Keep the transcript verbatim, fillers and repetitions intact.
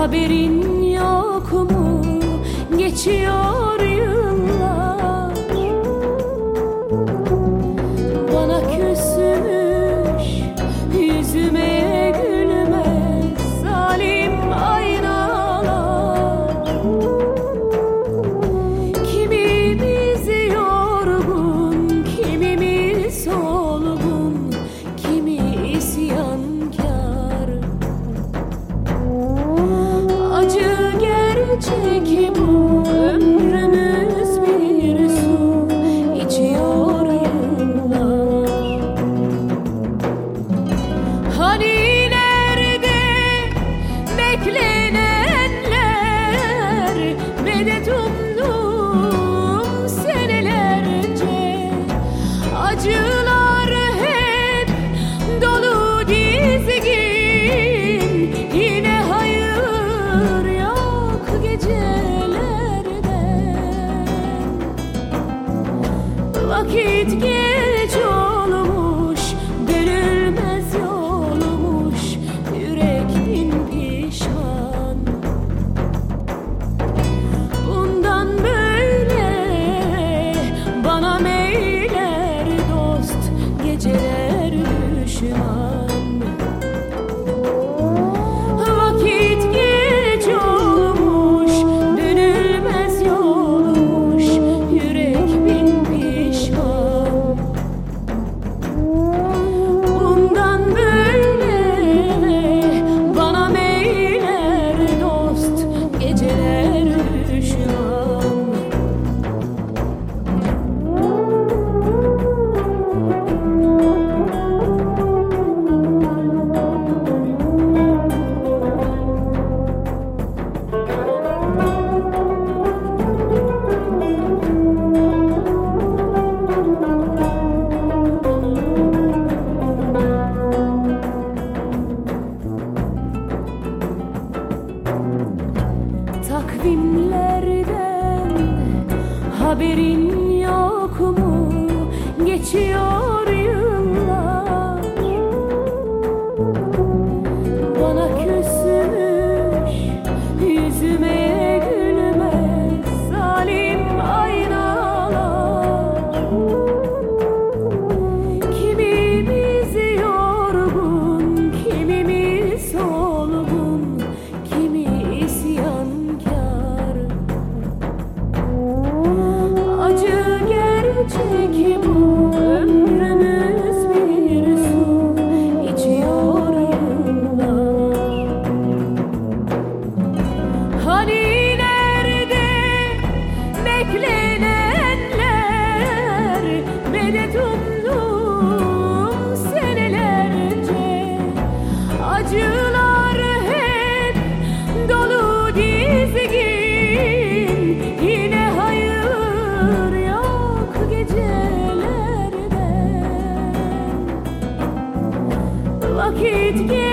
haberin yok mu? Geçiyor yıllar, bana küsmüş, yüzüme gülmez zalim aynalar. Kimimiz yorgun, kimimiz solgun, kimi isyankar. Acı gerçek bu, ömrümüz bir su içiyor yıllar. Hani nerede beklenenler, medet umdum senelerce. Acılar hep dolu dizgin, yine hayır yok gecelerden. Vakit geç olmuş, dönülmez yolmuş, yürek bin pişman. Bundan böyle bana meyler dost, geceler düşman. Vakit geç olmuş, dönülmez yolmuş, yürek bin pişman. Bundan böyle bana meyler dost, geceler düşman. Takvimlerden haberin yok mu? Geçiyor yıllar, bana küsmüş, yüzüme gülmez zalim aynalar. Kimimiz yorgun, kimimiz solgun, kimi isyankar. Acı gerçek bu, ömrümüz bir su içiyor yıllar. Hani nerede beklenenler, medet umdum senelerce. Acılar hep dolu dizgin, yine hayır yok gecelerden. Vakit